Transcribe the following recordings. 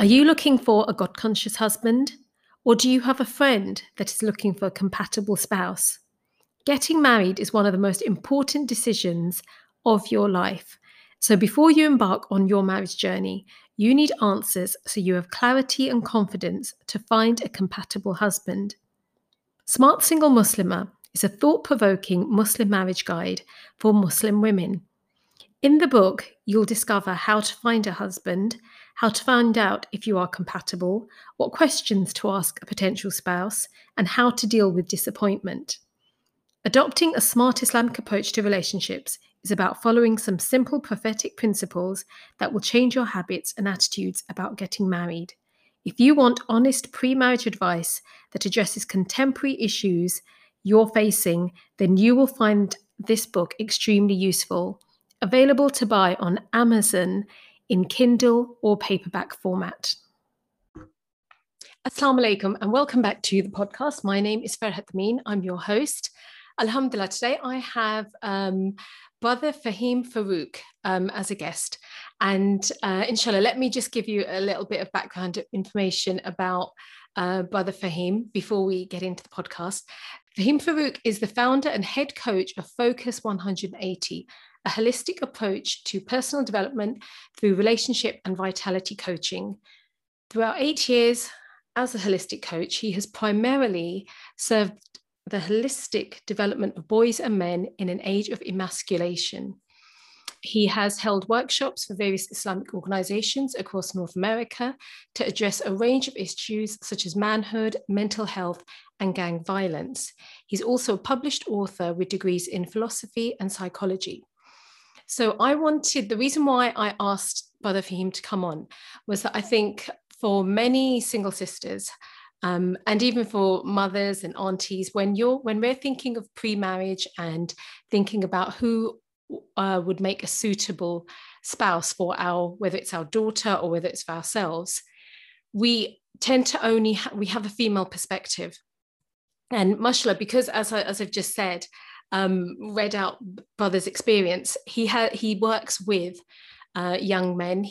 Are you looking for a God-conscious husband? Or do you have a friend that is looking for a compatible spouse? Getting married is one of the most important decisions of your life. So before you embark on your marriage journey, you need answers so you have clarity and confidence to find a compatible husband. Smart Single Muslimah is a thought-provoking Muslim marriage guide for Muslim women. In the book, you'll discover how to find a husband, how to find out if you are compatible, what questions to ask a potential spouse, and how to deal with disappointment. Adopting a smart Islamic approach to relationships is about following some simple prophetic principles that will change your habits and attitudes about getting married. If you want honest pre-marriage advice that addresses contemporary issues you're facing, then you will find this book extremely useful. Available to buy on Amazon in Kindle or paperback format. Assalamu alaikum and welcome back to the podcast. My name is Farhat Amin. I'm your host. Alhamdulillah, today I have Brother Fahim Farooq as a guest. And inshallah, let me just give you a little bit of background information about Brother Fahim before we get into the podcast. Fahim Farooq is the founder and head coach of Focus 180, a holistic approach to personal development through relationship and vitality coaching. Throughout 8 years as a holistic coach, he has primarily served the holistic development of boys and men in an age of emasculation. He has held workshops for various Islamic organizations across North America to address a range of issues such as manhood, mental health, and gang violence. He's also a published author with degrees in philosophy and psychology. So the reason why I asked Brother Fahim to come on was that I think for many single sisters, and even for mothers and aunties, when we're thinking of pre-marriage and thinking about who would make a suitable spouse for whether it's our daughter or whether it's for ourselves, we tend to we have a female perspective. And mashallah, because as I've just said, read out Brother's experience, he works with young men.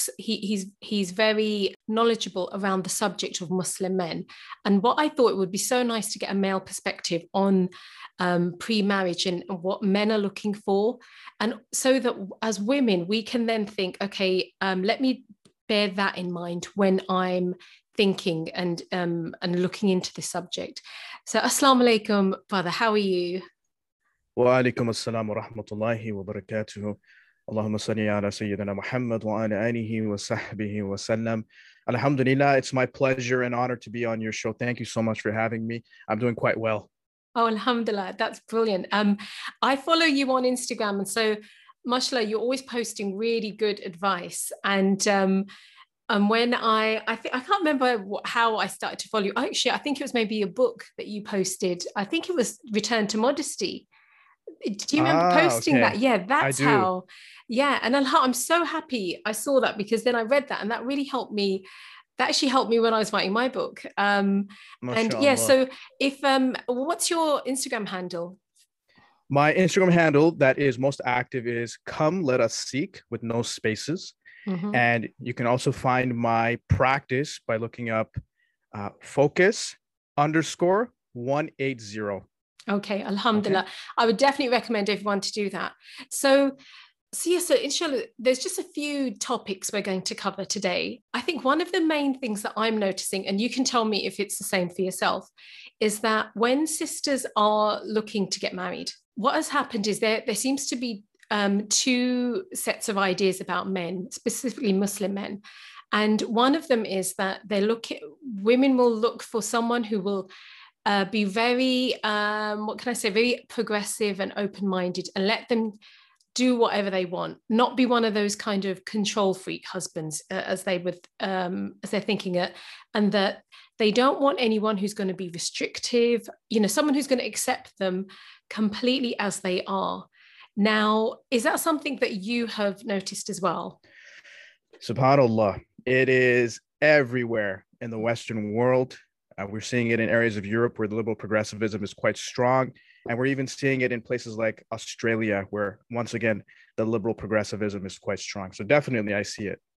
He's very knowledgeable around the subject of Muslim men. And what I thought it would be so nice to get a male perspective on pre-marriage and what men are looking for. And so that as women, we can then think, okay, let me bear that in mind when I'm thinking and looking into this subject. So Assalamu alaikum, Brother, how are you? Wa alaikum assalam wa rahmatullahi wa barakatuhu. Allahumma salli ala Sayyidina Muhammad wa ala alihi wa sahbihi wa sallam. Alhamdulillah, it's my pleasure and honor to be on your show. Thank you so much for having me. I'm doing quite well. Oh, alhamdulillah, that's brilliant. I follow you on Instagram, and so, mashallah, you're always posting really good advice. And when I can't remember how I started to follow you. Actually, I think it was maybe a book that you posted. I think it was Return to Modesty. Do you remember posting that? Yeah, that's how. Yeah, and I'm so happy I saw that, because then I read that and that really helped me. That actually helped me when I was writing my book. And yeah, so what's your Instagram handle? My Instagram handle that is most active is Come Let Us Seek, with no spaces. Mm-hmm. And you can also find my practice by looking up Focus _180. Okay, alhamdulillah. Okay. I would definitely recommend everyone to do that. So inshallah, there's just a few topics we're going to cover today. I think one of the main things that I'm noticing, and you can tell me if it's the same for yourself, is that when sisters are looking to get married, what has happened is there seems to be two sets of ideas about men, specifically Muslim men. And one of them is that women will look for someone who will be very, very progressive and open-minded, and let them do whatever they want, not be one of those kind of control freak husbands as they're thinking it, and that they don't want anyone who's going to be restrictive, someone who's going to accept them completely as they are. Now, is that something that you have noticed as well? SubhanAllah, it is everywhere in the Western world. We're seeing it in areas of Europe where the liberal progressivism is quite strong. And we're even seeing it in places like Australia, where, once again, the liberal progressivism is quite strong. So definitely, I see it.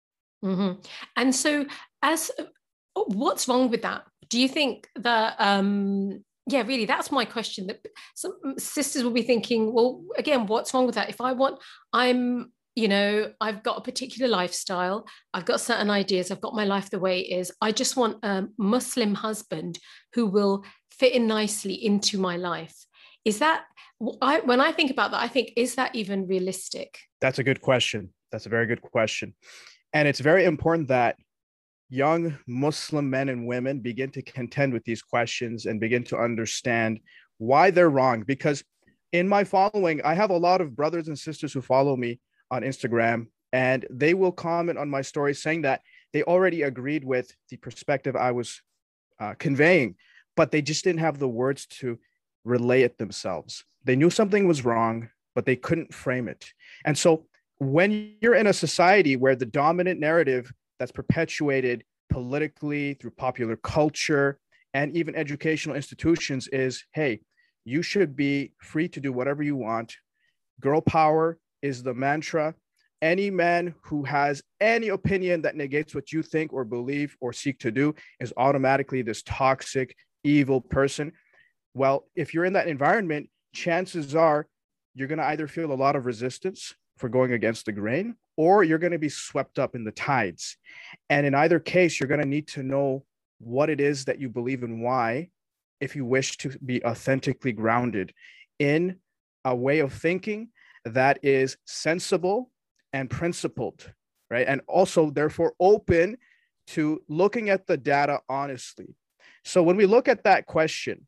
Mm-hmm. And so, as what's wrong with that? Do you think that yeah, really, that's my question. That some sisters will be thinking, well, again, what's wrong with that? If I want, I'm, you know, I've got a particular lifestyle, I've got certain ideas, I've got my life the way it is. I just want a Muslim husband who will fit in nicely into my life. Is that, when I think about that, I think, is that even realistic? That's a good question. That's a very good question. And it's very important that young Muslim men and women begin to contend with these questions and begin to understand why they're wrong. Because in my following, I have a lot of brothers and sisters who follow me on Instagram, and they will comment on my stories saying that they already agreed with the perspective I was conveying, but they just didn't have the words to relay it themselves. They knew something was wrong, but they couldn't frame it. And so when you're in a society where the dominant narrative that's perpetuated politically through popular culture and even educational institutions is, hey, you should be free to do whatever you want. Girl power is the mantra. Any man who has any opinion that negates what you think or believe or seek to do is automatically this toxic, evil person. Well, if you're in that environment, chances are you're going to either feel a lot of resistance for going against the grain, or you're going to be swept up in the tides. And in either case, you're going to need to know what it is that you believe and why, if you wish to be authentically grounded in a way of thinking that is sensible and principled, right? And also, therefore, open to looking at the data honestly. So when we look at that question,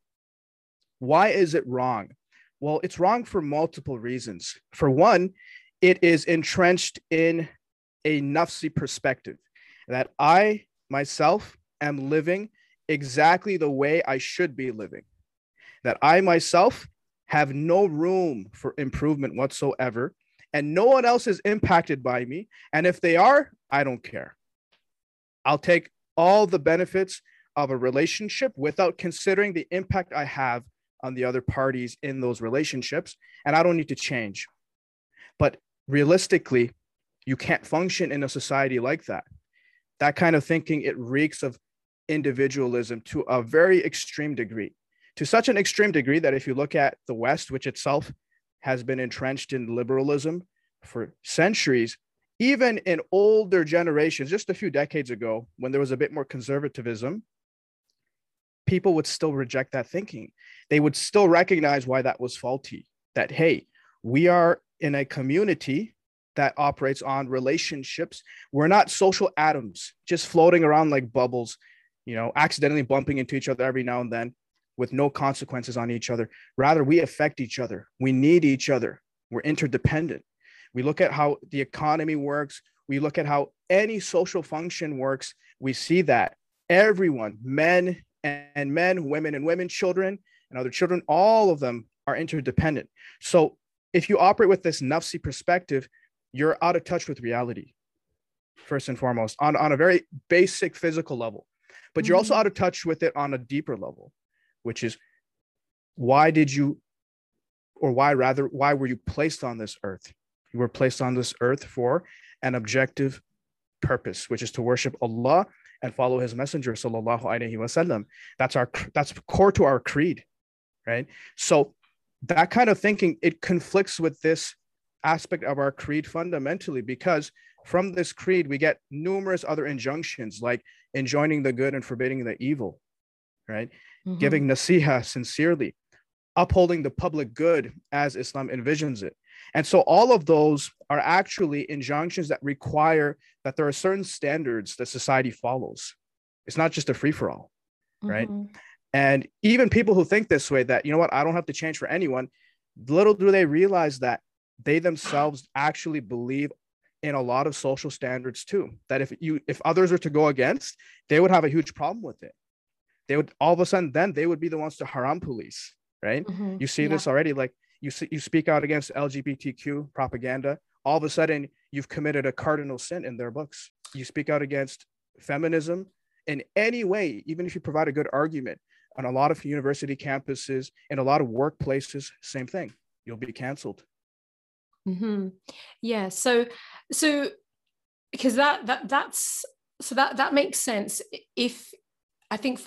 why is it wrong? Well, it's wrong for multiple reasons. For one, it is entrenched in a nafsi perspective that I myself am living exactly the way I should be living, that I myself have no room for improvement whatsoever, and no one else is impacted by me. And if they are, I don't care. I'll take all the benefits of a relationship without considering the impact I have on the other parties in those relationships, and I don't need to change. But realistically, you can't function in a society like that. That kind of thinking, it reeks of individualism to a very extreme degree, to such an extreme degree that if you look at the West, which itself has been entrenched in liberalism for centuries, even in older generations, just a few decades ago, when there was a bit more conservatism, people would still reject that thinking. They would still recognize why that was faulty, that, hey, we are in a community that operates on relationships. We're not social atoms just floating around like bubbles, accidentally bumping into each other every now and then with no consequences on each other. Rather, we affect each other. We need each other. We're interdependent. We look at how the economy works. We look at how any social function works. We see that everyone, men and men, women and women, children and other children, all of them are interdependent. So if you operate with this nafsi perspective, you're out of touch with reality, first and foremost, on a very basic physical level. But you're also out of touch with it on a deeper level, which is why were you placed on this earth? You were placed on this earth for an objective purpose, which is to worship Allah and follow his messenger, sallallahu alaihi wasallam. That's core to our creed, right? So that kind of thinking, it conflicts with this aspect of our creed fundamentally, because from this creed, we get numerous other injunctions like enjoining the good and forbidding the evil, right? Mm-hmm. Giving nasiha sincerely, upholding the public good as Islam envisions it. And so all of those are actually injunctions that require that there are certain standards that society follows. It's not just a free-for-all, right? Mm-hmm. And even people who think this way, that, I don't have to change for anyone, little do they realize that they themselves actually believe in a lot of social standards too, that if others were to go against, they would have a huge problem with it. They would all of a sudden, then they would be the ones to haram police, right? Mm-hmm. You see this already, like you speak out against LGBTQ propaganda, all of a sudden you've committed a cardinal sin in their books. You speak out against feminism in any way, even if you provide a good argument, on a lot of university campuses, in a lot of workplaces, same thing, you'll be canceled. Mm-hmm. Yeah. So because that's so that makes sense. If I think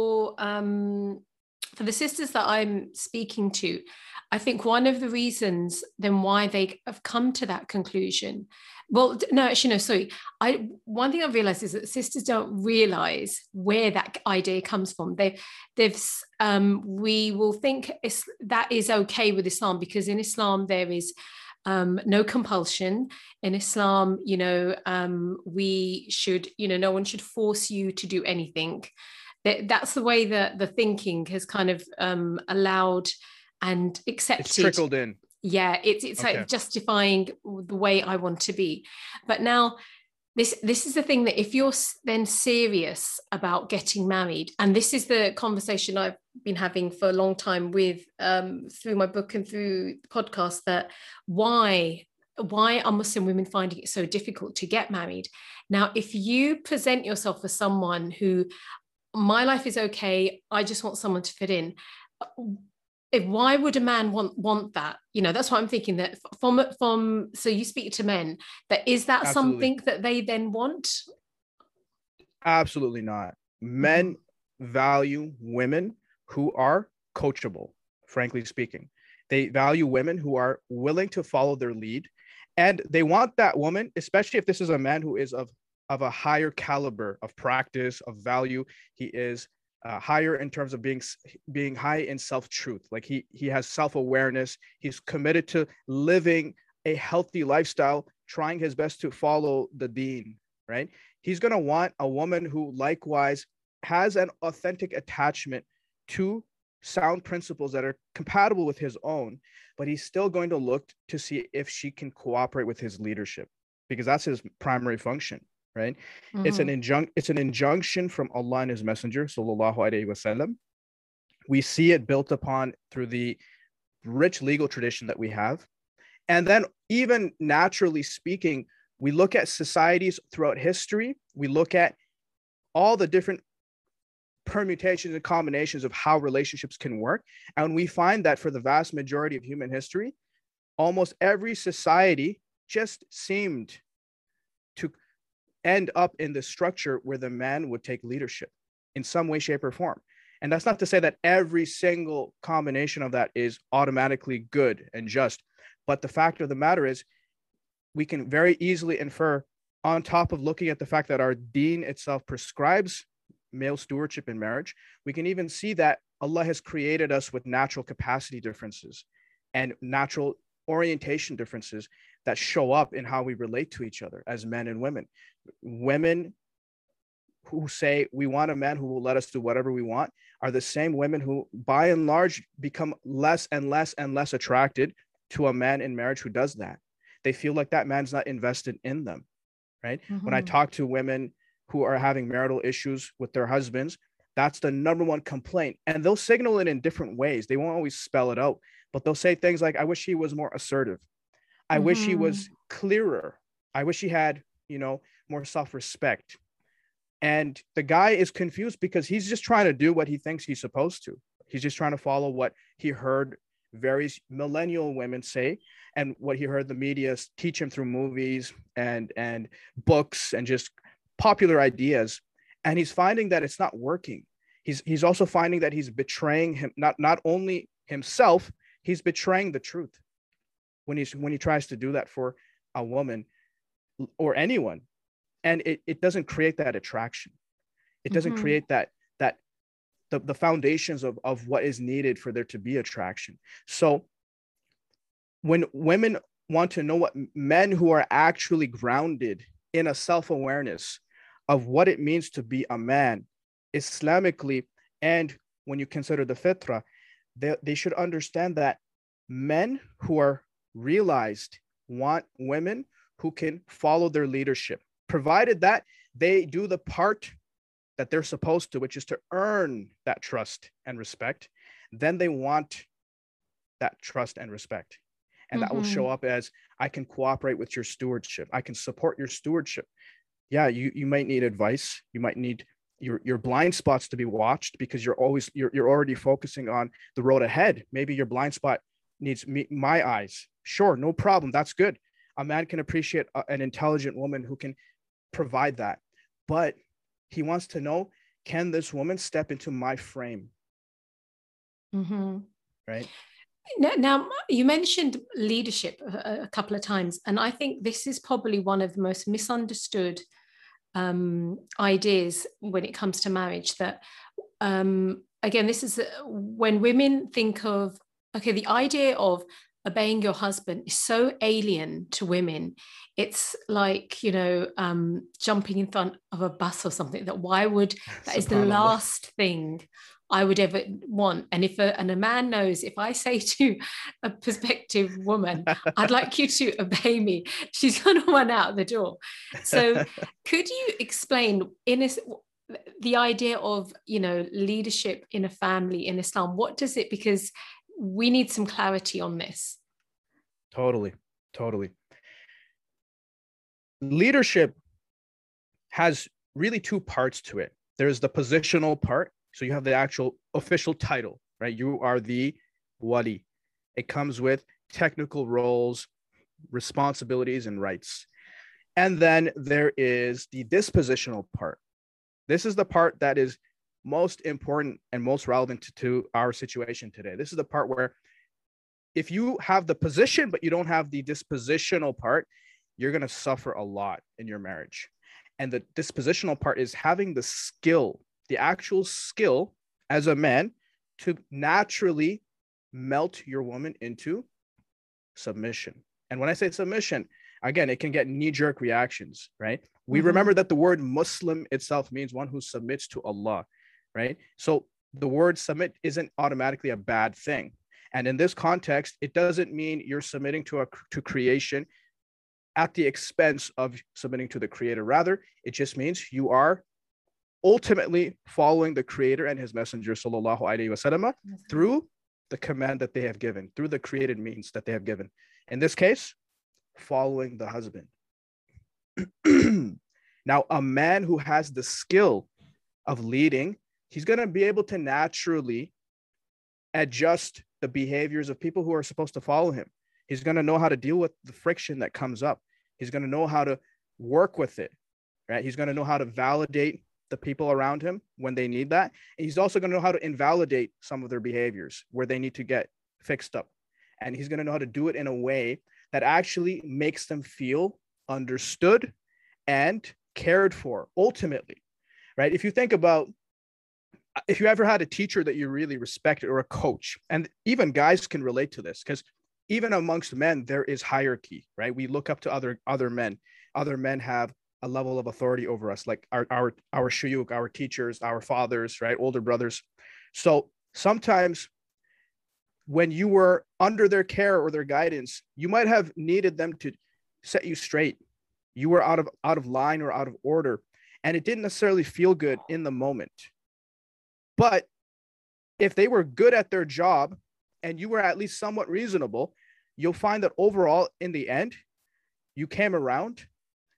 for the sisters that I'm speaking to, I think one of the reasons then why they have come to that conclusion, well, no, actually, no, sorry. One thing I've realized is that sisters don't realize where that idea comes from. We will think that is okay with Islam, because in Islam there is no compulsion. In Islam, we should, no one should force you to do anything. That's the way that the thinking has kind of allowed and accepted. It's trickled in. Yeah, it's Okay. like justifying the way I want to be. But now this is the thing, that if you're then serious about getting married, and this is the conversation I've been having for a long time with through my book and through the podcast, that why are Muslim women finding it so difficult to get married? Now, if you present yourself as someone who, my life is okay, I just want someone to fit in, why would a man want that? That's what I'm thinking, that from so you speak to men, that is that Absolutely. something that they then want? Absolutely not. Men value women who are coachable, frankly speaking. They value women who are willing to follow their lead, and they want that woman, especially if this is a man who is of a higher caliber of practice, of value. He is higher in terms of being high in self-truth. Like he has self-awareness. He's committed to living a healthy lifestyle, trying his best to follow the deen, right? He's going to want a woman who likewise has an authentic attachment to sound principles that are compatible with his own, but he's still going to look to see if she can cooperate with his leadership, because that's his primary function, right? It's an injunction from Allah and his messenger, sallallahu alaihi wasallam. We see it built upon through the rich legal tradition that we have. And then even naturally speaking, we look at societies throughout history. We look at all the different permutations and combinations of how relationships can work. And we find that for the vast majority of human history, almost every society just seemed to end up in the structure where the man would take leadership in some way, shape, or form. And that's not to say that every single combination of that is automatically good and just. But the fact of the matter is, we can very easily infer, on top of looking at the fact that our deen itself prescribes male stewardship in marriage, we can even see that Allah has created us with natural capacity differences and natural orientation differences that show up in how we relate to each other as men and women. Women who say we want a man who will let us do whatever we want are the same women who, by and large, become less and less and less attracted to a man in marriage who does that. They feel like that man's not invested in them, right? When I talk to women who are having marital issues with their husbands, that's the number one complaint. And they'll signal it in different ways. They won't always spell it out, but they'll say things like, I wish he was more assertive. I wish he was clearer. I wish he had, more self-respect. And the guy is confused because he's just trying to do what he thinks he's supposed to. He's just trying to follow what he heard various millennial women say and what he heard the media teach him through movies and books and just popular ideas. And he's finding that it's not working. He's also finding that he's betraying him, not only himself, he's betraying the truth when he tries to do that for a woman or anyone. And it doesn't create that attraction. It doesn't create that the foundations of what is needed for there to be attraction. So when women want to know what men who are actually grounded in a self-awareness of what it means to be a man Islamically, and when you consider the fitrah, they should understand that men who are realized want women who can follow their leadership, provided that they do the part that they're supposed to, which is to earn that trust and respect. Then they want that trust and respect. And that will show up as, I can cooperate with your stewardship. I can support your stewardship. Yeah, you might need advice. You might need your blind spots to be watched because you're already focusing on the road ahead. Maybe your blind spot needs my eyes. Sure, no problem. That's good. A man can appreciate an intelligent woman who can provide that. But he wants to know, can this woman step into my frame? Mm-hmm. Right? Now, you mentioned leadership a couple of times, and I think this is probably one of the most misunderstood ideas when it comes to marriage. That again, this is when women think of, okay, the idea of obeying your husband is so alien to women. It's like, jumping in front of a bus or something. That is the last thing I would ever want. And if a man knows, if I say to a prospective woman, I'd like you to obey me, she's going to run out the door. So could you explain the idea of, leadership in a family in Islam? What does it, because we need some clarity on this. Totally. Leadership has really two parts to it. There's the positional part. So you have the actual official title, right? You are the wali. It comes with technical roles, responsibilities, and rights. And then there is the dispositional part. This is the part that is most important and most relevant to our situation today. This is the part where if you have the position, but you don't have the dispositional part, you're going to suffer a lot in your marriage. And the dispositional part is having the skill, the actual skill as a man to naturally melt your woman into submission. And when I say submission, again, it can get knee-jerk reactions, right? We remember that the word Muslim itself means one who submits to Allah, right? So the word submit isn't automatically a bad thing. And in this context, it doesn't mean you're submitting to creation at the expense of submitting to the creator. Rather, it just means you are ultimately following the creator and his messenger, sallallahu alaihi wasallam, through the command that they have given, through the created means that they have given. In this case, following the husband. Now, a man who has the skill of leading, he's going to be able to naturally adjust the behaviors of people who are supposed to follow him. He's going to know how to deal with the friction that comes up. He's going to know how to work with it, right? He's going to know how to validate the people around him when they need that. And he's also going to know how to invalidate some of their behaviors where they need to get fixed up. And he's going to know how to do it in a way that actually makes them feel understood and cared for ultimately, right? If you think about, if you ever had a teacher that you really respected or a coach, and even guys can relate to this, because even amongst men, there is hierarchy, right? We look up to other men. Other men have a level of authority over us, like our shuyukh, our teachers, our fathers, right? Older brothers. So sometimes when you were under their care or their guidance, you might have needed them to set you straight. You were out of line or out of order, and it didn't necessarily feel good in the moment. But if they were good at their job and you were at least somewhat reasonable, you'll find that overall, in the end, you came around,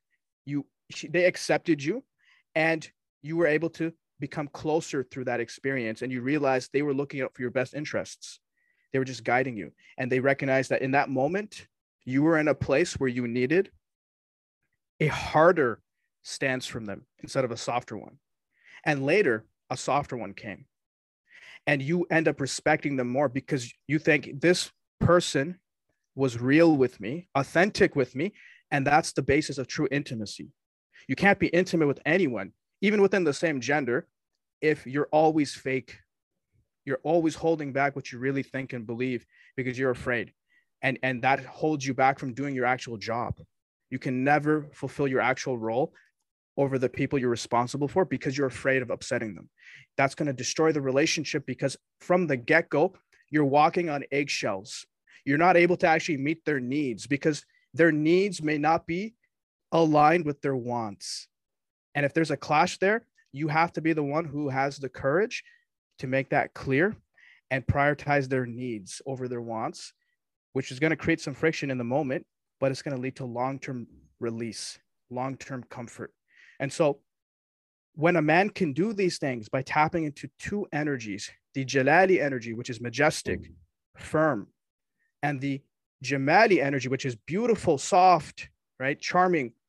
they accepted you, and you were able to become closer through that experience. And you realized they were looking out for your best interests. They were just guiding you. And they recognized that in that moment, you were in a place where you needed a harder stance from them instead of a softer one. And later, a softer one came. And you end up respecting them more because you think this person was real with me, authentic with me, and that's the basis of true intimacy. You can't be intimate with anyone, even within the same gender, if you're always fake. You're always holding back what you really think and believe because you're afraid. And that holds you back from doing your actual job. You can never fulfill your actual role over the people you're responsible for because you're afraid of upsetting them. That's going to destroy the relationship because from the get-go, you're walking on eggshells. You're not able to actually meet their needs because their needs may not be aligned with their wants. And if there's a clash there, you have to be the one who has the courage to make that clear and prioritize their needs over their wants, which is going to create some friction in the moment, but it's going to lead to long-term release, long-term comfort. And so when a man can do these things by tapping into two energies, the Jalali energy, which is majestic, firm, and the Jamali energy, which is beautiful, soft, right, charming,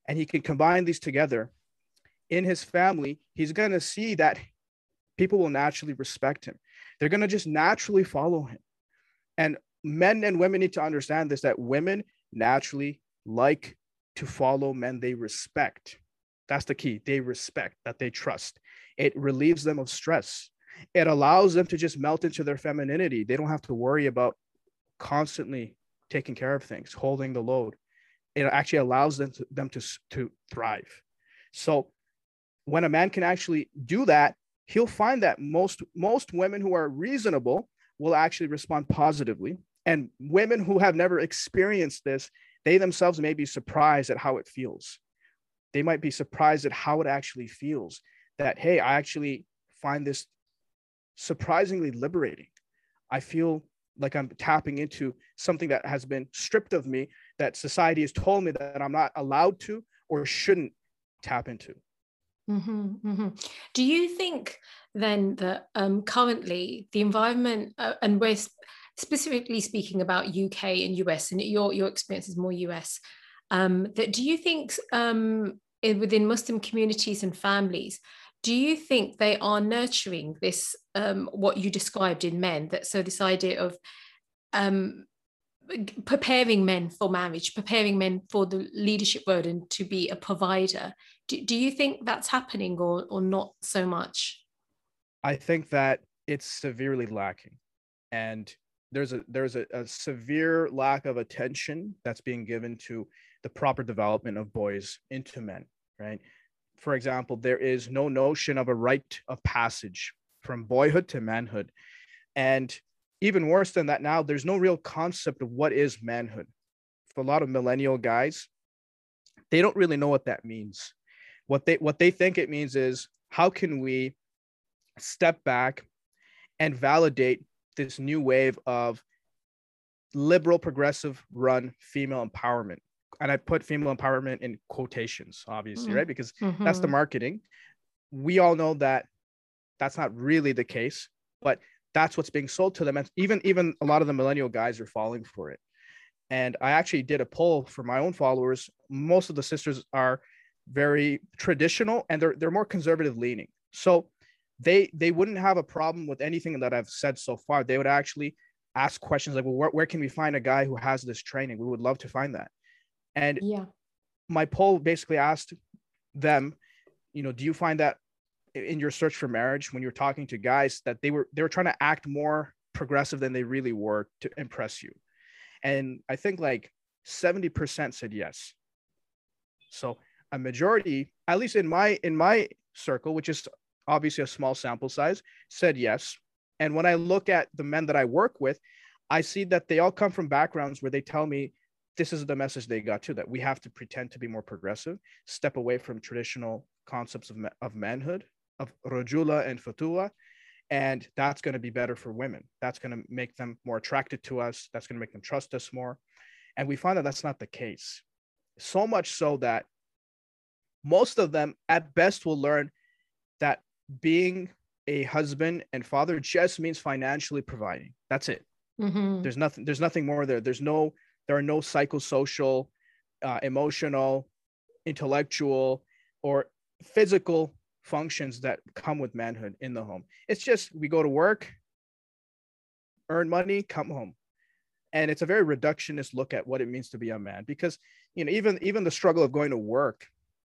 and he can combine these together in his family, he's going to see that people will naturally respect him. They're going to just naturally follow him. And men and women need to understand this, that women naturally like to follow men they respect. That's the key. They respect, that they trust. It relieves them of stress. It allows them to just melt into their femininity. They don't have to worry about constantly taking care of things, holding the load. It actually allows them to thrive. So when a man can actually do that, he'll find that most women who are reasonable will actually respond positively. And women who have never experienced this, they themselves may be surprised at how it feels. They might be surprised at how it actually feels, that, hey, I actually find this surprisingly liberating. I feel like I'm tapping into something that has been stripped of me, that society has told me that I'm not allowed to or shouldn't tap into. Mm-hmm, mm-hmm. Do you think then that currently the environment, and we're specifically speaking about UK and US, and your experience is more US, that do you think within Muslim communities and families, do you think they are nurturing this, what you described in men, that so this idea of preparing men for marriage, preparing men for the leadership road and to be a provider? Do you think that's happening, or not so much? I think that it's severely lacking. And there's a severe lack of attention that's being given to the proper development of boys into men, right? For example, there is no notion of a rite of passage from boyhood to manhood. And even worse than that, now there's no real concept of what is manhood. For a lot of millennial guys, they don't really know what that means. What they think it means is, how can we step back and validate this new wave of liberal, progressive run female empowerment? And I put female empowerment in quotations, obviously, right? Because that's the marketing. We all know that that's not really the case, but that's what's being sold to them. And even a lot of the millennial guys are falling for it. And I actually did a poll for my own followers. Most of the sisters are very traditional, and they're more conservative leaning. So they wouldn't have a problem with anything that I've said so far. They would actually ask questions like, well, where can we find a guy who has this training? We would love to find that. And my poll basically asked them, do you find that in your search for marriage, when you're talking to guys, that they were trying to act more progressive than they really were to impress you? And I think like 70% said yes. So a majority, at least in my circle, which is obviously a small sample size, said yes. And when I look at the men that I work with, I see that they all come from backgrounds where they tell me this is the message they got too, that we have to pretend to be more progressive, step away from traditional concepts of manhood, of rajula and fatula. And that's going to be better for women. That's going to make them more attracted to us. That's going to make them trust us more. And we find that that's not the case. So much so that most of them at best will learn that being a husband and father just means financially providing. That's it. There's nothing more there. There are no psychosocial, emotional, intellectual, or physical functions that come with manhood in the home. It's just, we go to work, earn money, come home. And it's a very reductionist look at what it means to be a man, because even the struggle of going to work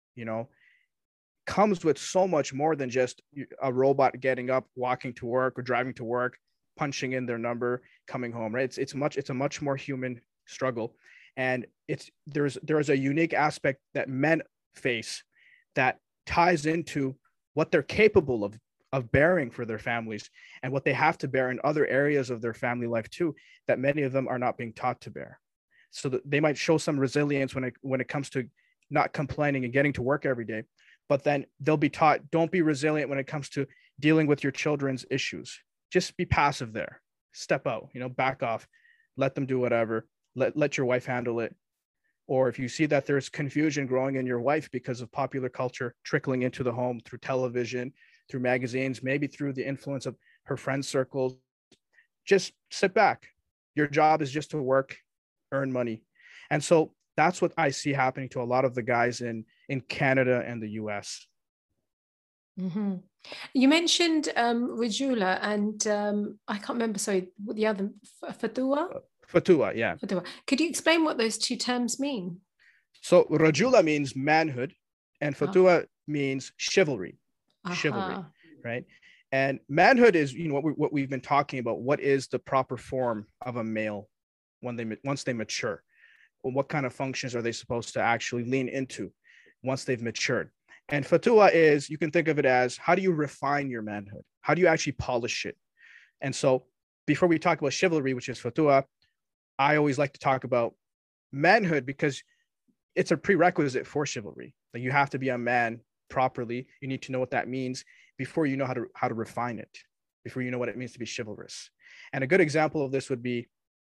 comes with so much more than just a robot getting up, walking to work, or driving to work, punching in their number, coming home, right? It's a much more human struggle. And there's a unique aspect that men face that ties into what they're capable of bearing for their families, and what they have to bear in other areas of their family life too, that many of them are not being taught to bear. So that they might show some resilience when it comes to not complaining and getting to work every day, but then they'll be taught, don't be resilient when it comes to dealing with your children's issues. Just be passive there, step out, back off, let them do whatever, let your wife handle it. Or if you see that there's confusion growing in your wife because of popular culture trickling into the home through television, through magazines, maybe through the influence of her friend circles, just sit back. Your job is just to work, earn money. And so That's what I see happening to a lot of the guys in Canada and the US. Mm-hmm. You mentioned Rajula and I can't remember, sorry, what the other, Fatua? Fatua, yeah. Fatua. Could you explain what those two terms mean? So Rajula means manhood, and Fatua means chivalry. Uh-huh. Chivalry, right? And manhood is, you know, what we've been talking about. What is the proper form of a male once they mature? Well, what kind of functions are they supposed to actually lean into once they've matured? And Fatua is, you can think of it as, how do you refine your manhood? How do you actually polish it? And so before we talk about chivalry, which is Fatua, I always like to talk about manhood because it's a prerequisite for chivalry. Like, you have to be a man properly. You need to know what that means before you know how to refine it, before you know what it means to be chivalrous. And a good example of this would be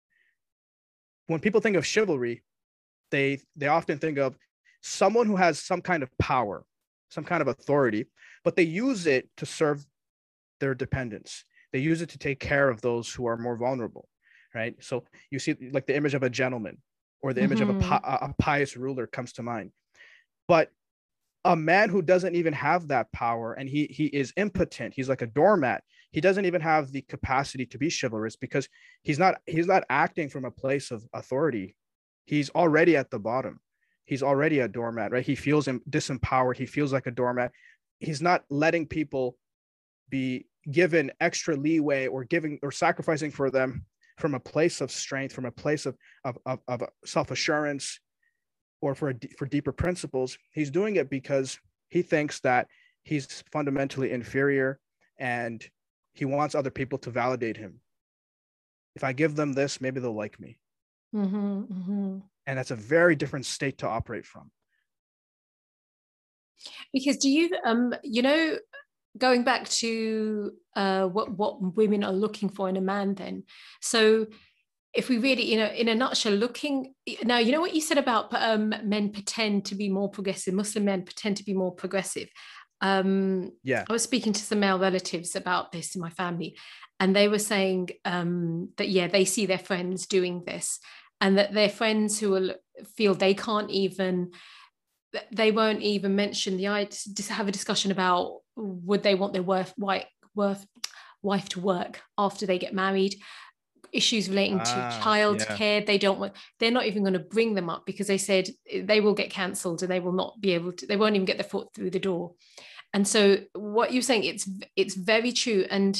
when people think of chivalry, they often think of someone who has some kind of power, some kind of authority, but they use it to serve their dependents. They use it to take care of those who are more vulnerable, right? So you see like the image of a gentleman or the image of a pious ruler comes to mind. But a man who doesn't even have that power and he is impotent, he's like a doormat. He doesn't even have the capacity to be chivalrous because he's not acting from a place of authority. He's already at the bottom. He's already a doormat, right? He feels disempowered. He feels like a doormat. He's not letting people be given extra leeway or sacrificing for them from a place of strength, from a place of self-assurance, or for deeper principles. He's doing it because he thinks that he's fundamentally inferior and he wants other people to validate him. If I give them this, maybe they'll like me. Mm-hmm, mm-hmm. And that's a very different state to operate from. Because do you, going back to what women are looking for in a man then, so if we really, in a nutshell, looking now, you know what you said about men pretend to be more progressive, Muslim men pretend to be more progressive. Yeah. I was speaking to some male relatives about this in my family, and they were saying that, yeah, they see their friends doing this, and that their friends who will feel they won't even mention just have a discussion about would they want their wife to work after they get married, issues relating to childcare. Yeah. They're not even going to bring them up because they said they will get cancelled and they will not be able to, they won't even get their foot through the door. And so what you're saying, it's very true. And,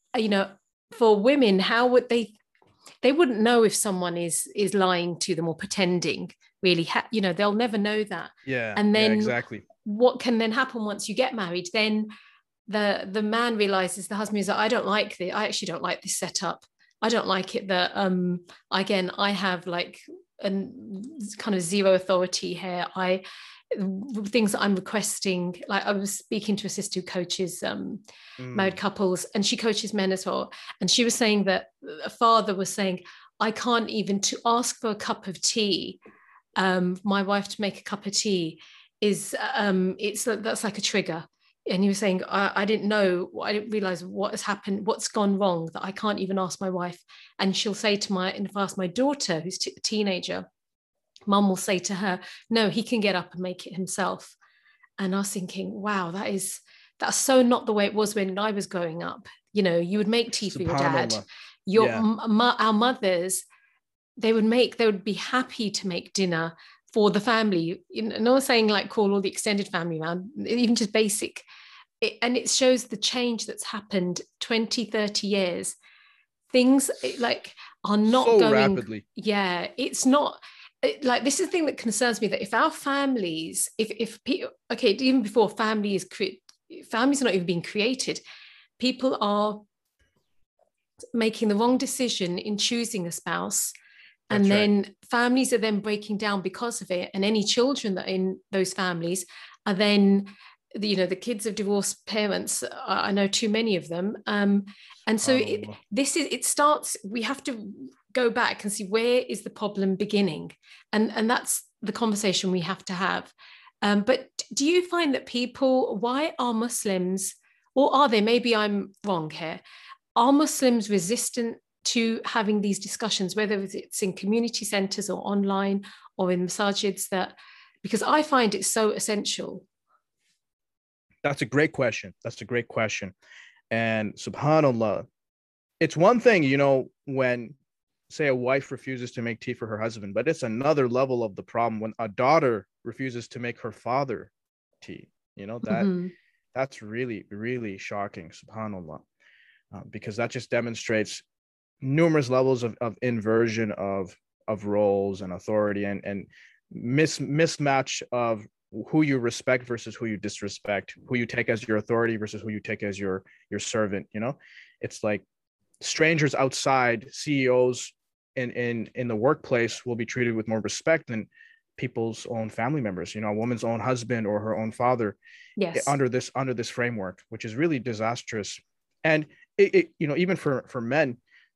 for women, how would they wouldn't know if someone is lying to them or pretending really, they'll never know that. Yeah. And then exactly. What can then happen once you get married? Then the man realizes, the husband is like, I actually don't like this setup. I don't like it that, again, I have like a kind of zero authority here. Things that I'm requesting, like I was speaking to a sister who coaches married couples, and she coaches men as well. And she was saying that a father was saying, I can't even to ask for a cup of tea, my wife to make a cup of tea is, that's like a trigger. And he was saying, I didn't realize what has happened, what's gone wrong, that I can't even ask my wife. And she'll say if I ask my daughter, who's a teenager, mum will say to her, no, he can get up and make it himself. And I was thinking, wow, that's so not the way it was when I was growing up. You would make tea for your dad. Our mothers, they would be happy to make dinner for the family. Not saying like call all the extended family around, even just basic. And it shows the change that's happened 20, 30 years. Things like are not so going rapidly. Yeah, it's not like, this is the thing that concerns me, that if our families, even before families are not even being created, people are making the wrong decision in choosing a spouse. And That's then right. Families are then breaking down because of it. And any children that are in those families are then, the kids of divorced parents. I know too many of them. And so we have to go back and see, where is the problem beginning? And that's the conversation we have to have. But do you find that why are Muslims, or are they, maybe I'm wrong here, are Muslims resistant to having these discussions, whether it's in community centres or online or in masajids, because I find it so essential? That's a great question. That's a great question. And subhanAllah, it's one thing, when say a wife refuses to make tea for her husband, but it's another level of the problem when a daughter refuses to make her father tea. That's really, really shocking, subhanAllah, because that just demonstrates numerous levels of inversion of roles and authority, and mismatch of who you respect versus who you disrespect, who you take as your authority versus who you take as your servant. It's like strangers outside, CEOs in the workplace will be treated with more respect than people's own family members, a woman's own husband or her own father. Yes. Under this framework, which is really disastrous. And it even for men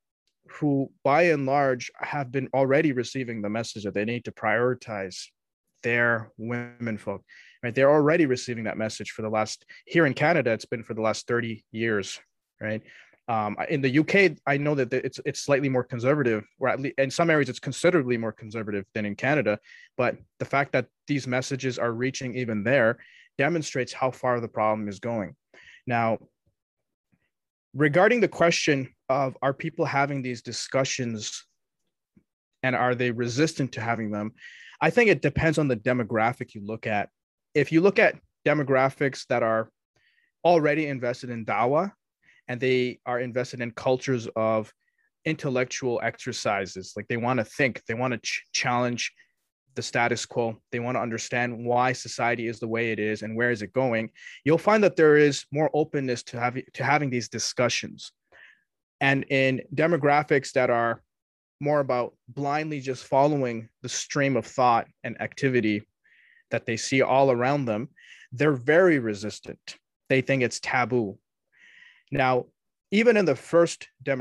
who by and large have been already receiving the message that they need to prioritize their women folk, right? They're already receiving that message for the last, here in Canada, it's been for the last 30 years, right? In the UK, I know that it's slightly more conservative, or at least in some areas it's considerably more conservative than in Canada. But the fact that these messages are reaching even there demonstrates how far the problem is going. Now, regarding the question of, are people having these discussions and are they resistant to having them? I think it depends on the demographic you look at. If you look at demographics that are already invested in dawah and they are invested in cultures of intellectual exercises, like they want to think, they want to challenge the status quo, they want to understand why society is the way it is and where is it going, you'll find that there is more openness to having these discussions. And in demographics that are more about blindly just following the stream of thought and activity that they see all around them, they're very resistant. They think it's taboo. Now, even in the first set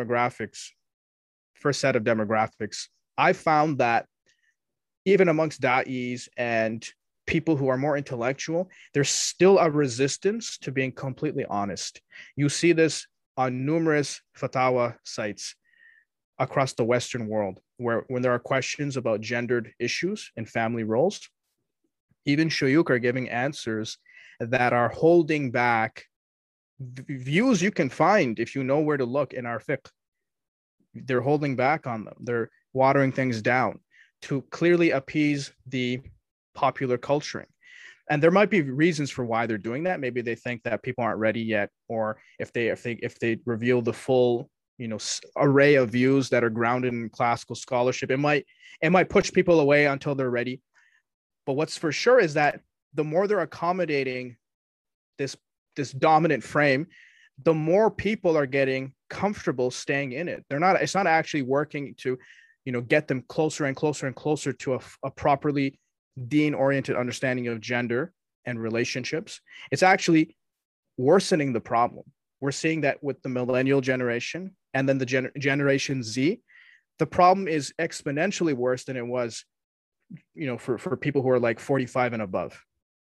of demographics, I found that even amongst da'is and people who are more intellectual, there's still a resistance to being completely honest. You see this on numerous fatwa sites across the Western world, where when there are questions about gendered issues and family roles, even shuyukh are giving answers that are holding back views you can find if you know where to look in our fiqh. They're holding back on them. They're watering things down to clearly appease the popular culturing. And there might be reasons for why they're doing that. Maybe they think that people aren't ready yet, or if they reveal the full, array of views that are grounded in classical scholarship, it might push people away until they're ready. But what's for sure is that the more they're accommodating this dominant frame, the more people are getting comfortable staying in it. It's not actually working to, get them closer and closer and closer to a properly deen-oriented understanding of gender and relationships. It's actually worsening the problem. We're seeing that with the millennial generation and then the Generation Z. The problem is exponentially worse than it was, for people who are like 45 and above.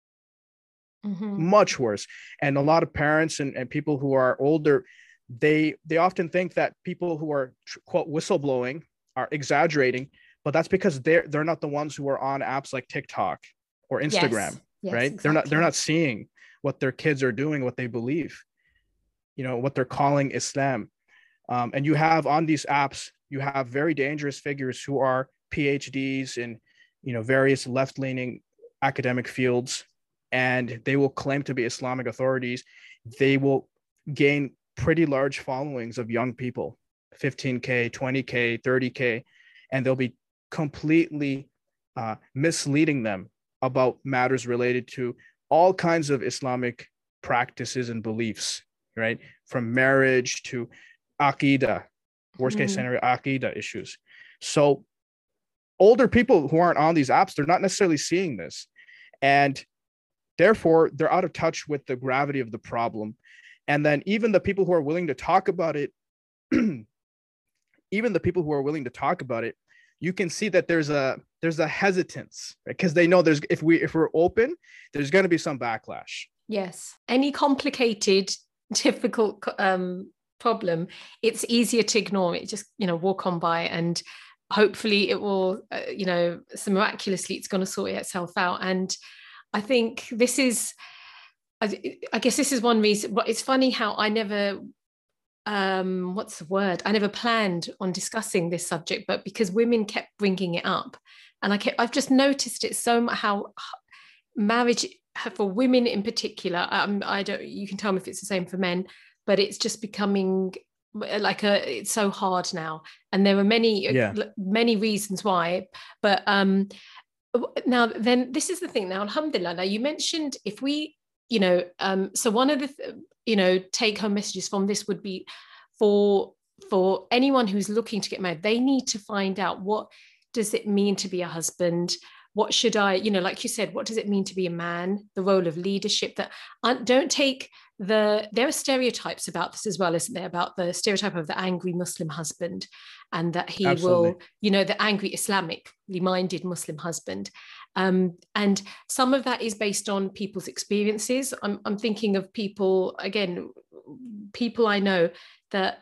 Mm-hmm. Much worse. And a lot of parents and people who are older, they often think that people who are, quote, whistleblowing are exaggerating, but that's because they're not the ones who are on apps like TikTok or Instagram, yes, right? Exactly. They're not seeing what their kids are doing, what they believe, what they're calling Islam. And you have on these apps, you have very dangerous figures who are PhDs in, various left-leaning academic fields, and they will claim to be Islamic authorities. They will gain pretty large followings of young people, 15K, 20K, 30K, and they'll be completely misleading them about matters related to all kinds of Islamic practices and beliefs, right? From marriage to Aqidah, worst case scenario, Aqidah issues. So older people who aren't on these apps, they're not necessarily seeing this. And therefore, they're out of touch with the gravity of the problem. And then even the people who are willing to talk about it, you can see that there's a hesitance, right? Because they know if we're open, there's going to be some backlash. Yes. Any complicated, difficult problem, it's easier to ignore it. Just, walk on by, and hopefully it will, so miraculously it's going to sort itself out. And I think this is, I guess this is one reason. But it's funny how I never, what's the word? I never planned on discussing this subject, but because women kept bringing it up, and I've just noticed it so much, how marriage for women in particular, I don't, you can tell me if it's the same for men, but it's just becoming like it's so hard now, and there are many reasons why. But now then, this is the thing. Now, alhamdulillah, now you mentioned, if we, so one of the take home messages from this would be for anyone who's looking to get married, they need to find out, what does it mean to be a husband? What should I, like you said, what does it mean to be a man? The role of leadership. That don't take there are stereotypes about this as well, isn't there? About the stereotype of the angry Muslim husband, and that he Absolutely. will, the angry Islamically minded Muslim husband. And some of that is based on people's experiences. I'm thinking of people I know that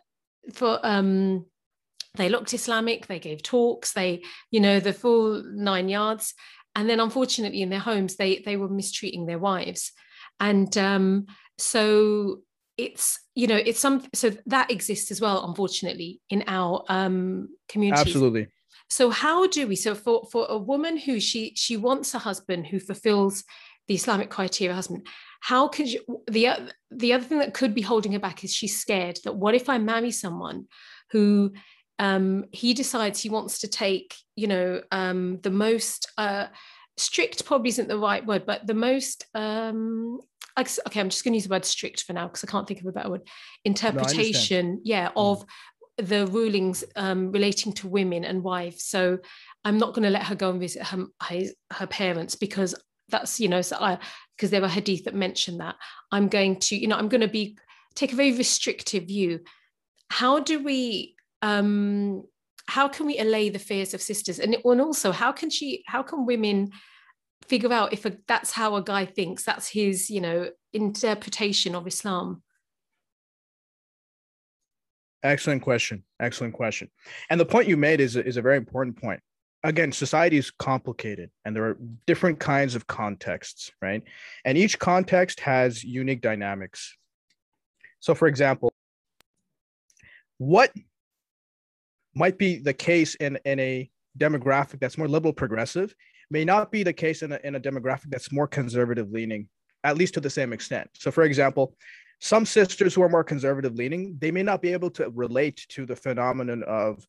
they looked Islamic, they gave talks, they, the full 9 yards. And then unfortunately in their homes, they were mistreating their wives. And so so that exists as well, unfortunately, in our communities. Absolutely. So how do we, so for a woman who she wants a husband who fulfills the Islamic criteria husband, how could you, the other thing that could be holding her back is she's scared that, what if I marry someone who he decides he wants to take, the most strict, probably isn't the right word, but the most, okay, I'm just going to use the word strict for now because I can't think of a better word, interpretation, of the rulings relating to women and wives. So I'm not going to let her go and visit her parents, because that's, because there are hadith that mention that. I'm going to, I'm going to take a very restrictive view. How do we, how can we allay the fears of sisters? And also, how can women figure out if that's how a guy thinks, that's his, interpretation of Islam? Excellent question. And the point you made is a very important point. Again, society is complicated, and there are different kinds of contexts, right? And each context has unique dynamics. So, for example, what might be the case in a demographic that's more liberal progressive may not be the case in a demographic that's more conservative leaning, at least to the same extent. So, for example, some sisters who are more conservative leaning, they may not be able to relate to the phenomenon of,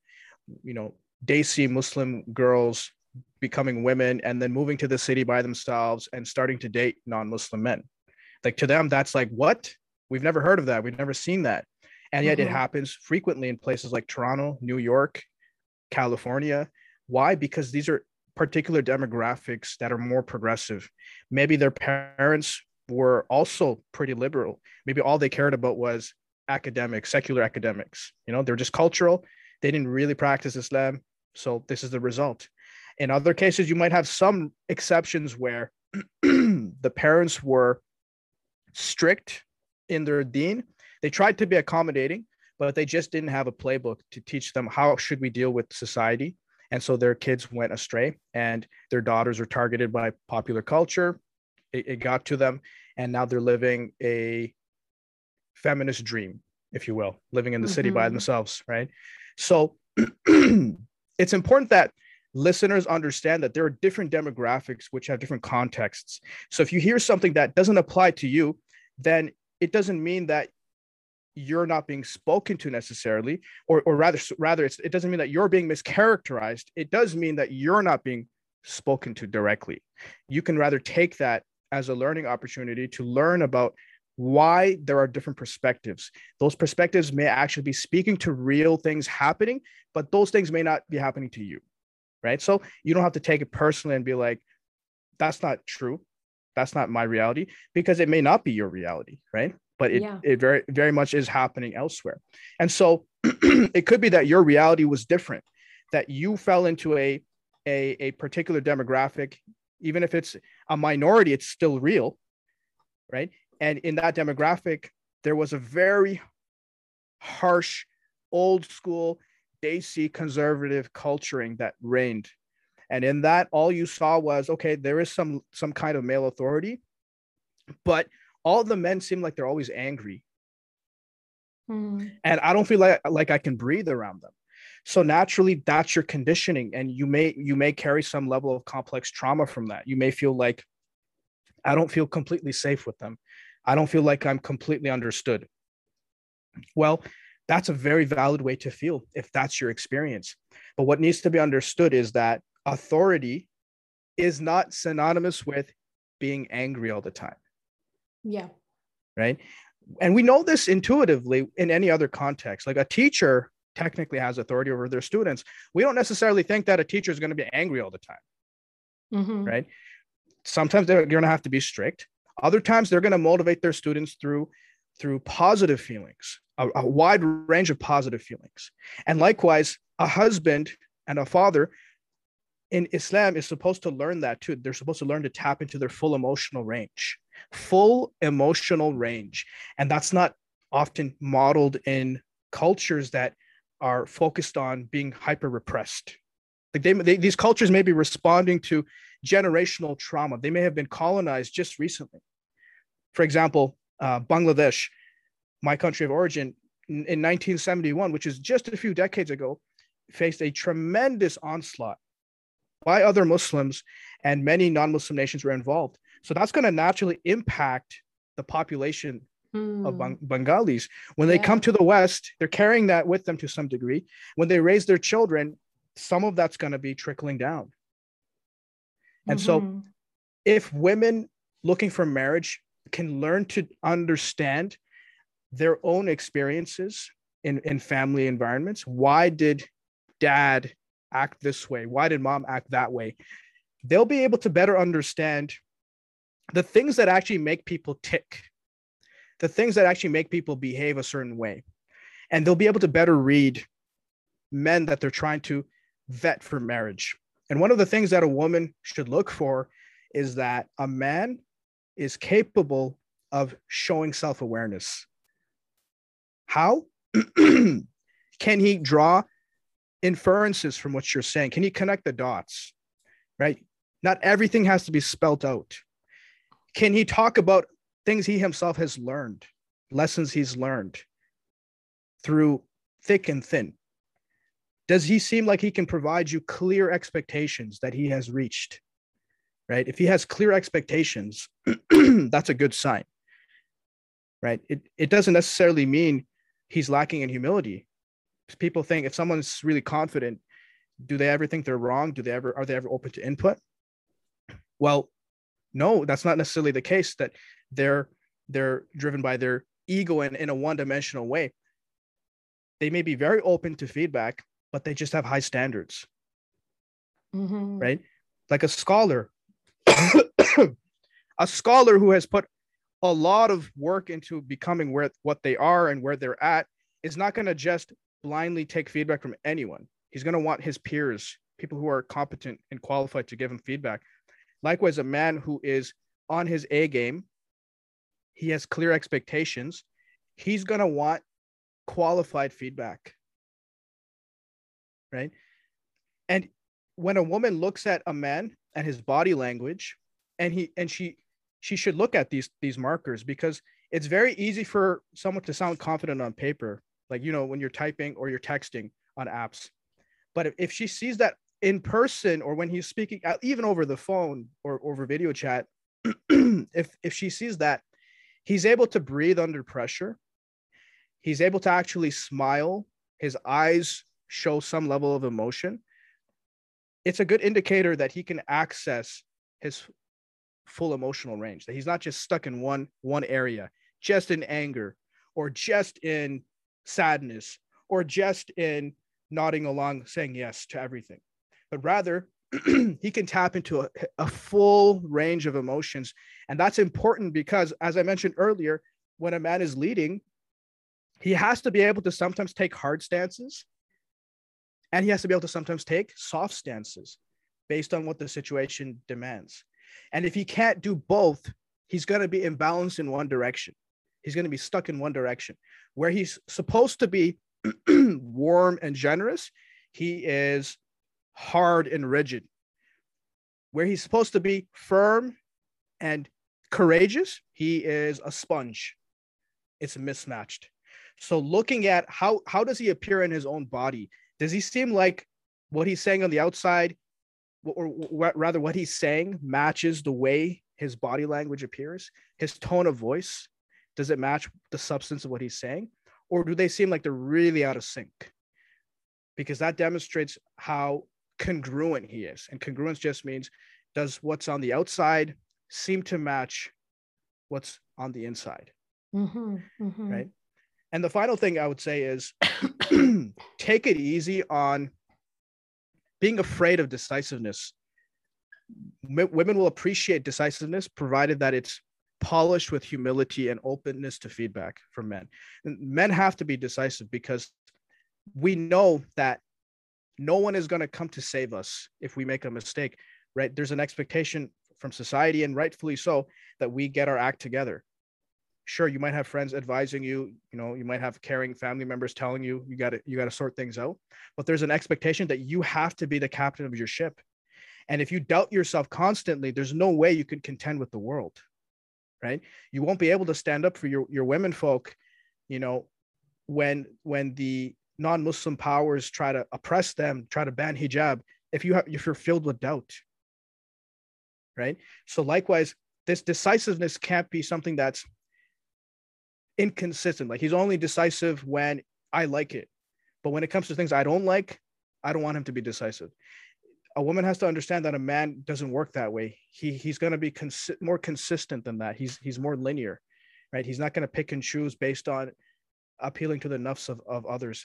Desi Muslim girls becoming women and then moving to the city by themselves and starting to date non-Muslim men. Like, to them, that's like, what? We've never heard of that. We've never seen that. And yet it happens frequently in places like Toronto, New York, California. Why? Because these are particular demographics that are more progressive. Maybe their parents were also pretty liberal. Maybe all they cared about was academics, secular academics. They're just cultural. They didn't really practice Islam. So this is the result. In other cases, you might have some exceptions where the parents were strict in their deen. They tried to be accommodating, but they just didn't have a playbook to teach them how should we deal with society. And so their kids went astray, and their daughters were targeted by popular culture. It got to them, and now they're living a feminist dream, if you will, living in the city by themselves, right? So it's important that listeners understand that there are different demographics which have different contexts. So if you hear something that doesn't apply to you, then it doesn't mean that you're not being spoken to necessarily, or rather it doesn't mean that you're being mischaracterized. It does mean that you're not being spoken to directly. You can rather take that as a learning opportunity to learn about why there are different perspectives. Those perspectives may actually be speaking to real things happening, but those things may not be happening to you, right? So you don't have to take it personally and be like, that's not true. That's not my reality, because it may not be your reality, right? But it very, very much is happening elsewhere. And so it could be that your reality was different, that you fell into a particular demographic. Even if it's a minority, it's still real, right? And in that demographic, there was a very harsh, old school, Desi conservative culturing that reigned. And in that, all you saw was, okay, there is some kind of male authority, but all the men seem like they're always angry. And I don't feel like I can breathe around them. So naturally, that's your conditioning, and you may carry some level of complex trauma from that. You may feel like, I don't feel completely safe with them. I don't feel like I'm completely understood. Well, that's a very valid way to feel if that's your experience. But what needs to be understood is that authority is not synonymous with being angry all the time. Yeah. Right. And we know this intuitively in any other context. Like a teacher technically has authority over their students. We don't necessarily think that a teacher is going to be angry all the time. Right. Sometimes they're going to have to be strict. Other times they're going to motivate their students through positive feelings, a wide range of positive feelings. And likewise, a husband and a father in Islam is supposed to learn that too. They're supposed to learn to tap into their full emotional range. And that's not often modeled in cultures that are focused on being hyper repressed. Like these cultures may be responding to generational trauma. They may have been colonized just recently. For example, Bangladesh, my country of origin, in 1971, which is just a few decades ago, faced a tremendous onslaught by other Muslims, and many non-Muslim nations were involved. So that's going to naturally impact the population of Bengalis. When they come to the West, they're carrying that with them to some degree. When they raise their children, some of that's going to be trickling down. And so if women looking for marriage can learn to understand their own experiences in family environments, why did dad act this way? Why did mom act that way? They'll be able to better understand the things that actually make people tick, the things that actually make people behave a certain way. And they'll be able to better read men that they're trying to vet for marriage. And one of the things that a woman should look for is that a man is capable of showing self-awareness. How? Can he draw inferences from what you're saying? Can he connect the dots? Right? Not everything has to be spelt out. Can he talk about things he himself has learned, lessons he's learned through thick and thin? Does he seem like he can provide you clear expectations that he has reached? Right? If he has clear expectations, that's a good sign. Right? It doesn't necessarily mean he's lacking in humility. People think if someone's really confident, do they ever think they're wrong? Are they ever open to input? Well, no, that's not necessarily the case, that they're driven by their ego in a one-dimensional way. They may be very open to feedback, but they just have high standards. Right? Like a scholar, a scholar who has put a lot of work into becoming what they are and where they're at is not going to just blindly take feedback from anyone. He's going to want his peers, people who are competent and qualified to give him feedback. Likewise, a man who is on his A game, he has clear expectations, he's going to want qualified feedback. Right? And when a woman looks at a man and his body language, she should look at these markers, because it's very easy for someone to sound confident on paper, like, when you're typing or you're texting on apps. But if she sees that in person, or when he's speaking, even over the phone or over video chat, if she sees that he's able to breathe under pressure, he's able to actually smile, his eyes show some level of emotion, it's a good indicator that he can access his full emotional range, that he's not just stuck in one area, just in anger, or just in sadness, or just in nodding along, saying yes to everything, but rather he can tap into a full range of emotions. And that's important because, as I mentioned earlier, when a man is leading, he has to be able to sometimes take hard stances, and he has to be able to sometimes take soft stances based on what the situation demands. And if he can't do both, he's going to be imbalanced in one direction. He's going to be stuck in one direction. Where he's supposed to be warm and generous, he is hard and rigid. Where he's supposed to be firm and courageous, he is a sponge. It's mismatched. So looking at how does he appear in his own body? Does he seem like what he's saying on the outside, or rather what he's saying matches the way his body language appears? His tone of voice, does it match the substance of what he's saying? Or do they seem like they're really out of sync? Because that demonstrates how congruent he is. And congruence just means, does what's on the outside seem to match what's on the inside? Right? And the final thing I would say is take it easy on being afraid of decisiveness. Women will appreciate decisiveness provided that it's polished with humility and openness to feedback from men. And men have to be decisive because we know that no one is going to come to save us if we make a mistake, right? There's an expectation from society, and rightfully so, that we get our act together. Sure, you might have friends advising you, you might have caring family members telling you, you got to sort things out, but there's an expectation that you have to be the captain of your ship. And if you doubt yourself constantly, there's no way you could contend with the world, right? You won't be able to stand up for your women folk, when the non-Muslim powers try to oppress them, try to ban hijab, if you're filled with doubt, right? So likewise, this decisiveness can't be something that's inconsistent. Like, he's only decisive when I like it, but when it comes to things I don't like, I don't want him to be decisive. A woman has to understand that a man doesn't work that way. He's going to be more consistent than that. He's more linear, right? He's not going to pick and choose based on appealing to the nafs of others.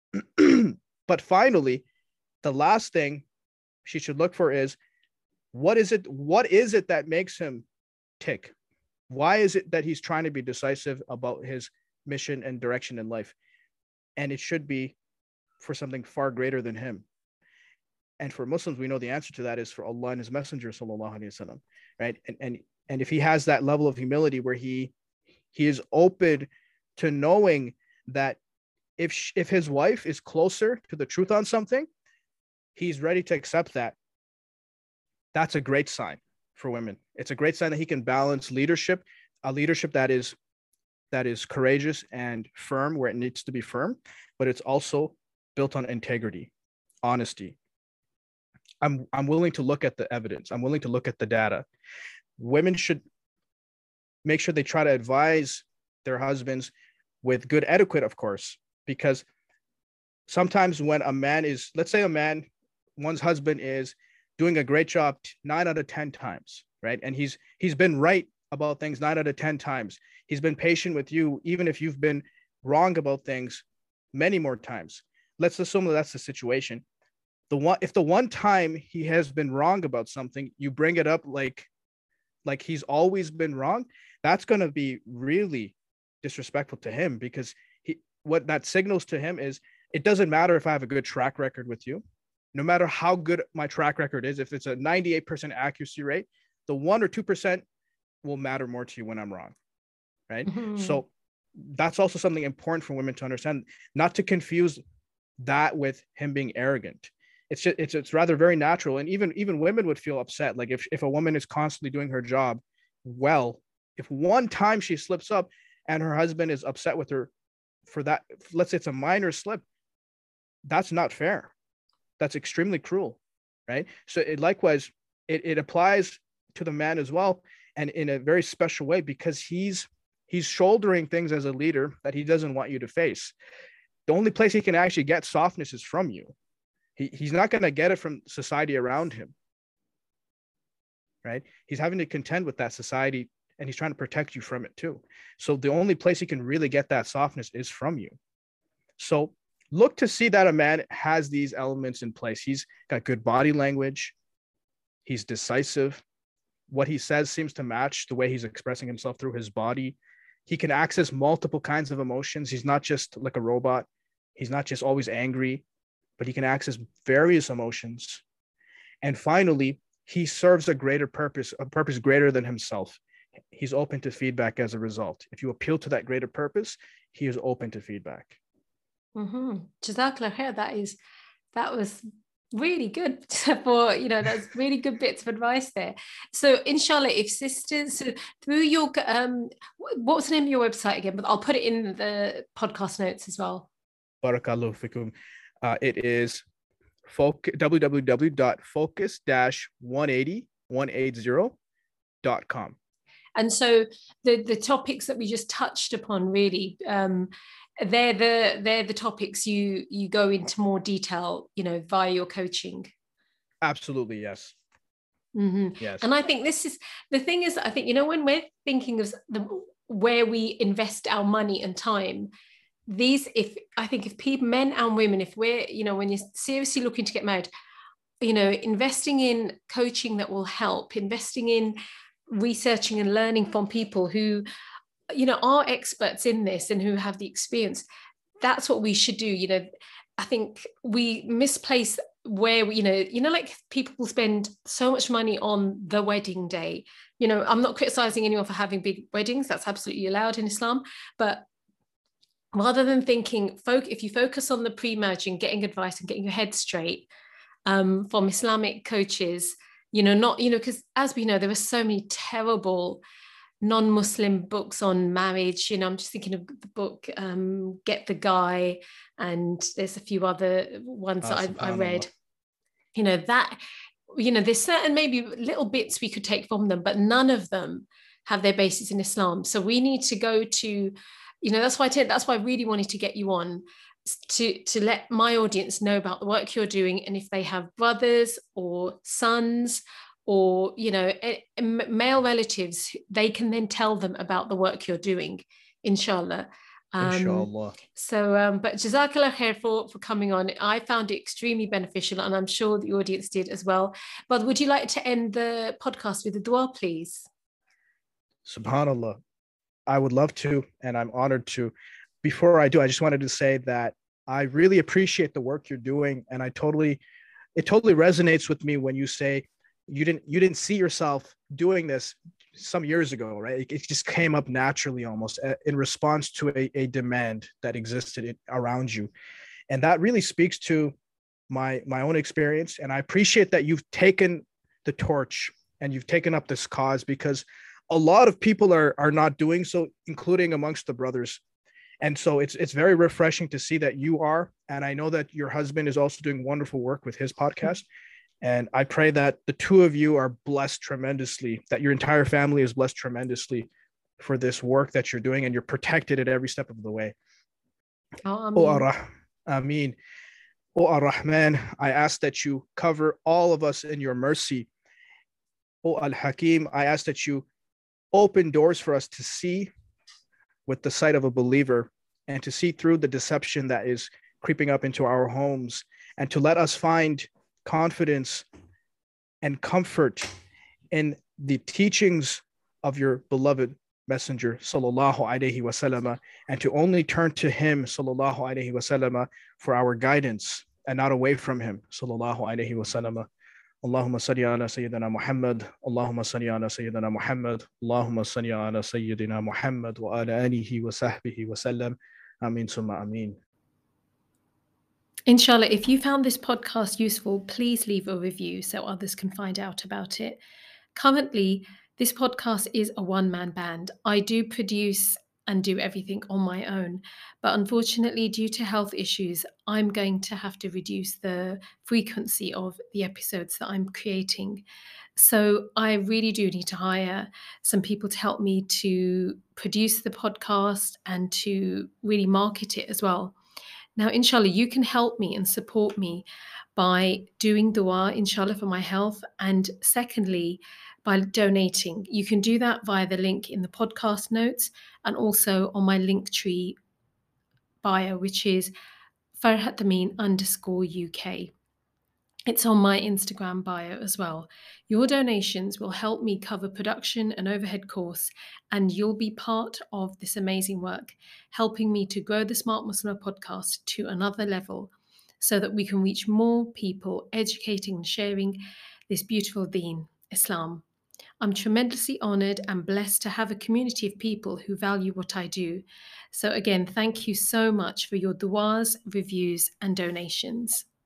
But finally, the last thing she should look for is, what is it that makes him tick? Why is it that he's trying to be decisive about his mission and direction in life? And it should be for something far greater than him. And for Muslims, we know the answer to that is for Allah and His Messenger, sallallahu alaihi wasallam, right? And if he has that level of humility where he is open to knowing that if his wife is closer to the truth on something, he's ready to accept that. That's a great sign for women. It's a great sign that he can balance leadership, a leadership that is courageous and firm where it needs to be firm, but it's also built on integrity, honesty. I'm willing to look at the evidence. I'm willing to look at the data. Women should make sure they try to advise their husbands with good etiquette, of course, because sometimes when a man is, let's say one's husband is doing a great job 9 out of 10 times, right? And he's been right about things 9 out of 10 times. He's been patient with you, even if you've been wrong about things many more times. Let's assume that that's the situation. If the one time he has been wrong about something, you bring it up like he's always been wrong, that's going to be really disrespectful to him, because what that signals to him is, it doesn't matter if I have a good track record with you. No matter how good my track record is, if it's a 98% accuracy rate, the 1 or 2% will matter more to you when I'm wrong, right? So that's also something important for women to understand, not to confuse that with him being arrogant. It's rather very natural. And even women would feel upset. Like if a woman is constantly doing her job well, if one time she slips up and her husband is upset with her for that, let's say it's a minor slip, that's not fair. That's extremely cruel, right? So likewise, it applies to the man as well, and in a very special way, because he's shouldering things as a leader that he doesn't want you to face. The only place he can actually get softness is from you. He's not going to get it from society around him, right? He's having to contend with that society, and he's trying to protect you from it too. So the only place he can really get that softness is from you. So look to see that a man has these elements in place. He's got good body language. He's decisive. What he says seems to match the way he's expressing himself through his body. He can access multiple kinds of emotions. He's not just like a robot. He's not just always angry, but he can access various emotions. And finally, he serves a greater purpose, a purpose greater than himself. he's open to feedback as a result. If you appeal to that greater purpose, he is open to feedback. Jazakallah khair. That was really good for, that's really good bits of advice there. So inshallah, if sisters, so through your what was the name of your website again? But I'll put it in the podcast notes as well. Barakallahu fikum. It is www.focus-180.com. And so the topics that we just touched upon, really, they're the topics you go into more detail, via your coaching. Absolutely, yes. Yes. And I think this is the thing is, I think, when we're thinking of where we invest our money and time, if people, men and women, if we're, when you're seriously looking to get married, investing in coaching that will help, investing in researching and learning from people who, are experts in this and who have the experience, that's what we should do. I think we misplace where we, like people will spend so much money on the wedding day. I'm not criticizing anyone for having big weddings. That's absolutely allowed in Islam. But rather than thinking, if you focus on the pre-marriage and getting advice and getting your head straight from Islamic coaches, because as we know, there are so many terrible non-Muslim books on marriage. I'm just thinking of the book Get the Guy, and there's a few other ones that I read. There's certain maybe little bits we could take from them, but none of them have their basis in Islam. So we need to go to, that's why I really wanted to get you on to let my audience know about the work you're doing, and if they have brothers or sons or male relatives, they can then tell them about the work you're doing, inshallah. Inshallah. So but Jazakallah khair for coming on. I found it extremely beneficial, and I'm sure the audience did as well. But would you like to end the podcast with a dua, please? Subhanallah, I would love to, and I'm honored to. Before I do, I just wanted to say that I really appreciate the work you're doing, and it totally resonates with me when you say you didn't see yourself doing this some years ago, right? It just came up naturally, almost in response to a demand that existed around you, and that really speaks to my own experience. And I appreciate that you've taken the torch and you've taken up this cause, because a lot of people are not doing so, including amongst the brothers. And so it's very refreshing to see that you are, and I know that your husband is also doing wonderful work with his podcast. And I pray that the two of you are blessed tremendously, that your entire family is blessed tremendously for this work that you're doing, and you're protected at every step of the way. Ameen. O Ar-Rahman, I ask that you cover all of us in your mercy. O Al-Hakim, I ask that you open doors for us to see with the sight of a believer, and to see through the deception that is creeping up into our homes, and to let us find confidence and comfort in the teachings of your beloved messenger sallallahu alaihi wasallam, and to only turn to him sallallahu alaihi wasallam for our guidance and not away from him sallallahu alaihi wasallam. Allahumma salli ala Sayyidina Muhammad, Allahumma salli ala Sayyidina Muhammad, Allahumma salli ala Sayyidina Muhammad wa ala alihi wa sahbihi wa sallam. Ameen summa ameen. Inshallah, if you found this podcast useful, please leave a review so others can find out about it. Currently, this podcast is a one-man band. I do produce and do everything on my own, but unfortunately, due to health issues, I'm going to have to reduce the frequency of the episodes that I'm creating. So I really do need to hire some people to help me to produce the podcast and to really market it as well. Now, inshallah, you can help me and support me by doing dua, inshallah, for my health. And secondly, by donating. You can do that via the link in the podcast notes and also on my Linktree bio, which is farhattameen_UK. It's on my Instagram bio as well. Your donations will help me cover production and overhead costs, and you'll be part of this amazing work, helping me to grow the Smart Muslimah podcast to another level so that we can reach more people, educating and sharing this beautiful deen, Islam. I'm tremendously honoured and blessed to have a community of people who value what I do. So, again, thank you so much for your du'as, reviews, and donations.